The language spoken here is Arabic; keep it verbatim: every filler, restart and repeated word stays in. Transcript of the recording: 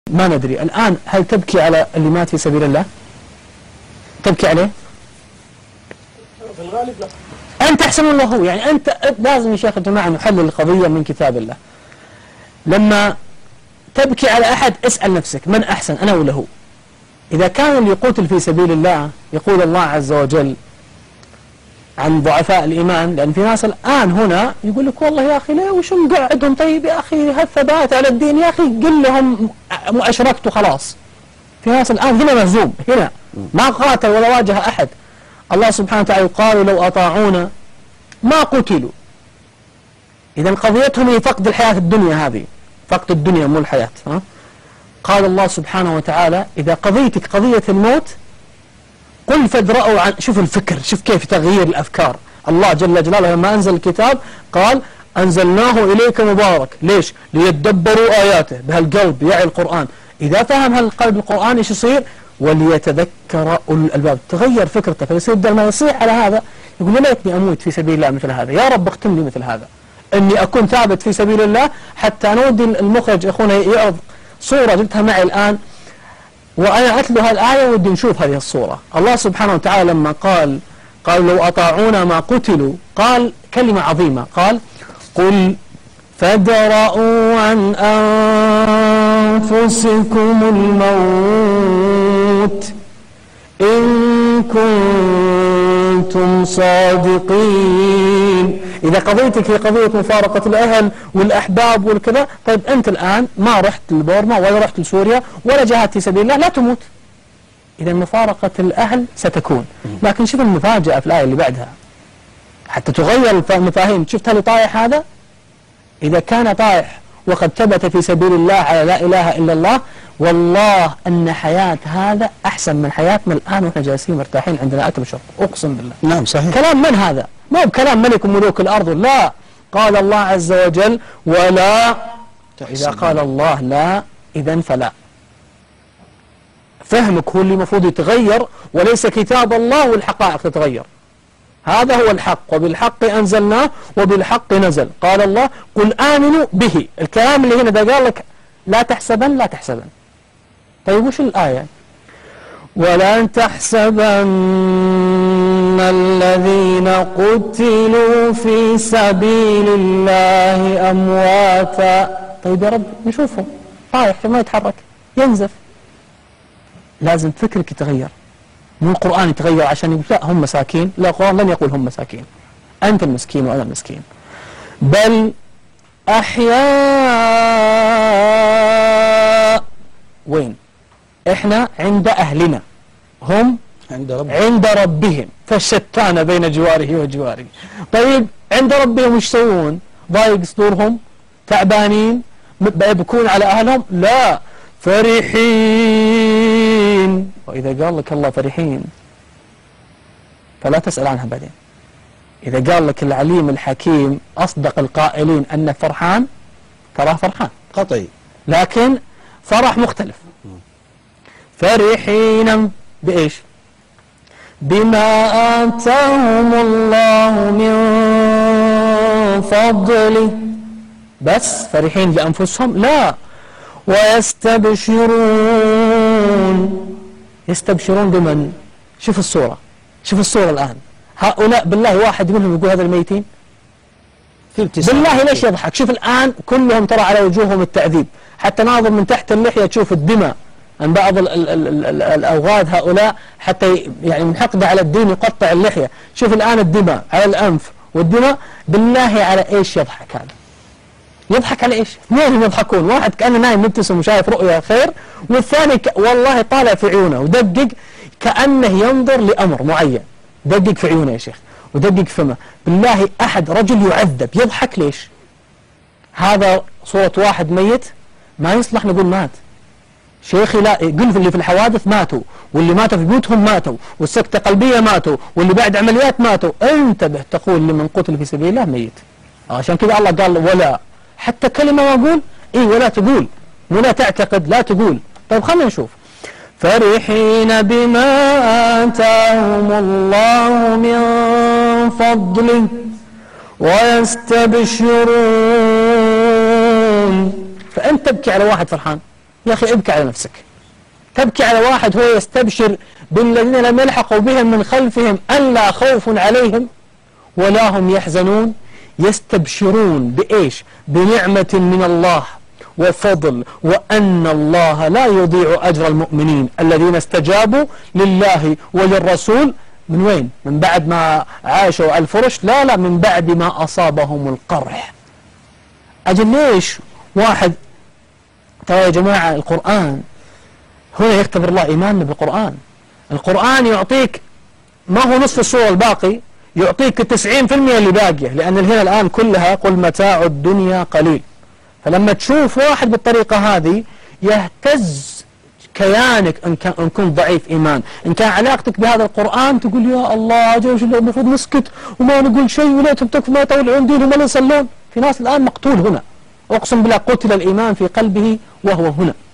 ما ندري الآن هل تبكي على اللي مات في سبيل الله؟ تبكي عليه؟ في الغالب لا. أنت أحسن من الله هو، يعني أنت لازم يا شيخ الجماعة نحلل القضية من كتاب الله. لما تبكي على أحد اسأل نفسك من أحسن أنا ولا هو؟ إذا كان اللي يقاتل في سبيل الله يقول الله عز وجل عن ضعفاء الإيمان، لأن في ناس الآن هنا يقول لك والله يا أخي لا وش مقعدهم، طيب يا أخي هالثبات على الدين يا أخي قل لهم أشركت وخلاص. في ناس الآن هنا مهزوم، هنا ما قاتل ولا واجه أحد. الله سبحانه وتعالى قالوا لو أطاعونا ما قتلوا. إذا قضيتهم هي فقد الحياة الدنيا، هذه فقد الدنيا مو الحياة. ها؟ قال الله سبحانه وتعالى إذا قضيتك قضية الموت قل فادرأوا عن، شوف الفكر، شوف كيف تغيير الأفكار. الله جل جلاله لما أنزل الكتاب قال أنزلناه إليك مبارك، ليش؟ ليتدبروا آياته، بهالقلب يعي القرآن. إذا فهم هالقلب القرآن إيش يصير؟ وليتذكر أولو الألباب. تغير فكرته، فيصير بدل ما يصيح على هذا يقول لا ليتني أموت في سبيل الله مثل هذا، يا رب اختم لي مثل هذا، إني أكون ثابت في سبيل الله. حتى نودي المخرج أخونا يعرض صورة جبتها معي الآن وأنا أتلو هالآية ودي نشوف هذه الصورة. الله سبحانه وتعالى لما قال قال لو أطاعونا ما قتلوا، قال كلمة عظيمة، قال قل فادرءوا عن أنفسكم الموت إن كنتم صادقين. إذا قضيتك هي قضية مفارقة الأهل والأحباب والكذا، طيب أنت الآن ما رحت لبورما ولا رحت لسوريا ولا جاهدت في سبيل الله، لا تموت. إذا مفارقة الأهل ستكون. لكن شوف المفاجأة في الآية اللي بعدها حتى تغير المفاهيم. شفت اللي طايح هذا؟ إذا كان طايح وقد ثبت في سبيل الله على لا إله إلا الله، والله أن حياة هذا أحسن من حياتنا الآن وإحنا جالسين مرتاحين عندنا أكل وشرب، أقسم بالله. نعم صحيح. كلام من هذا؟ ما هو بكلام ملك وملوك الأرض، لا. قال الله عز وجل ولا، إذا قال الله لا إذن فلا. فهمك هو اللي المفروض يتغير، وليس كتاب الله والحقائق تتغير. هذا هو الحق، وبالحق أنزلناه وبالحق نزل. قال الله قل آمنوا به. الكلام اللي هنا ده قال لك لا تحسبن لا تحسبن. طيب وش الآية؟ ولا تحسبن الذين قتلوا في سبيل الله أمواتا. طيب يا رب نشوفه طايح ما يتحرك ينزف. لازم فكرك يتغير، مو القرآن يتغير عشان يقول لا هم مساكين. لا، القرآن لن يقول هم مساكين، أنت المسكين وأنا المسكين، بل أحياء. وين؟ إحنا عند أهلنا، هم عند ربهم. عند ربهم، فالشتان بين جواره وجواره. طيب عند ربهم وش يسوون؟ ضايق صدورهم، تعبانين، يبكون على أهلهم؟ لا، فرحين. وإذا قال لك الله فرحين فلا تسأل عنها بعدين. إذا قال لك العليم الحكيم أصدق القائلين أن فرحان، تراه فرحان قطعي، لكن فرح مختلف. فرحين بإيش؟ بما آتاهم الله من فضله. بس فرحين لأنفسهم؟ لا، ويستبشرون. يستبشرون بمن؟ شوف الصورة، شوف الصورة الآن. هؤلاء بالله واحد منهم يقول هذا الميتين؟ بالله ليش يضحك؟ شوف الآن كلهم ترى على وجوههم التعذيب، حتى ناظر من تحت اللحية تشوف الدماء عن بعض ال ال ال ال الأوغاد هؤلاء، حتى يعني من حقده على الدين يقطع اللحية. شوف الآن الدماء على الأنف والدماء. بالله على إيش يضحك هذا؟ يضحك على إيش؟ اثنين يضحكون، واحد كأنه نايم مبتسم وشايف رؤيا خير، والثاني ك... والله طالع في عيونه ودقق كأنه ينظر لأمر معين. دقق في عيونه يا شيخ ودقق فمه. بالله أحد رجل يعذب يضحك ليش؟ هذا صورة واحد ميت ما يصلح نقول مات. شيخي لا، قل في اللي في الحوادث ماتوا، واللي ماتوا في بيوتهم ماتوا، والسكتة قلبية ماتوا، واللي بعد عمليات ماتوا. انتبه تقول لمن قتل في سبيل الله ميت. عشان كذا الله قال ولا، حتى كلمة ما أقول إيه ولا تقول، ولا تعتقد لا تقول. طيب خلينا نشوف. فرحين بما آتاهم الله من فضله ويستبشرون. فأنت تبكي على واحد فرحان يا أخي ابكي على نفسك. تبكي على واحد هو يستبشر بالذين لم يلحقوا بهم من خلفهم ألا خوف عليهم ولا هم يحزنون، يستبشرون بإيش؟ بنعمة من الله وفضل، وأن الله لا يضيع أجر المؤمنين الذين استجابوا لله وللرسول. من وين؟ من بعد ما عاشوا الفرش؟ لا لا، من بعد ما أصابهم القرح. أجل ليش واحد؟ ترى يا جماعة القرآن هنا يختبر الله إيماننا بالقرآن. القرآن يعطيك ما هو نصف السورة الباقي، يعطيك التسعين في المئة اللي باقية، لأن هنا الآن كلها قل متاع الدنيا قليل. فلما تشوف واحد بالطريقة هذه يهتز كيانك إن, كان إن كنت ضعيف إيمان. إن كان علاقتك بهذا القرآن تقول يا الله جوش المفروض نسكت وما نقول شيء وليتهم تكفوا ما يطولعون دينهم ولا يصلون. في ناس الآن مقتول هنا، أقسم بالله قتل الإيمان في قلبه وهو هنا.